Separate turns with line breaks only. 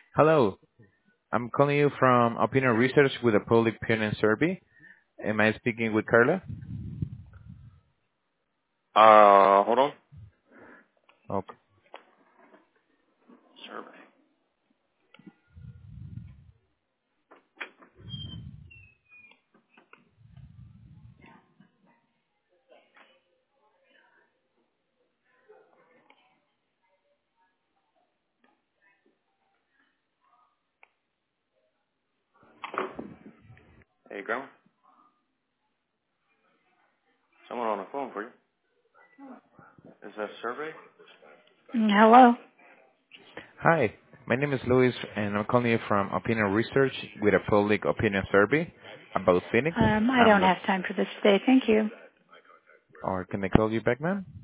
Hello, I'm calling you from Opinion Research with a public opinion survey. Am I speaking with Carla?
Hold on.
Okay.
Survey. Hey, Grandma. Someone on the phone for you. Is that survey? Hello.
Hi, my name is Luis, and I'm calling you from Opinion Research with a public opinion survey about Phoenix.
I don't have time for this today. Thank you.
Or can I call you back, ma'am?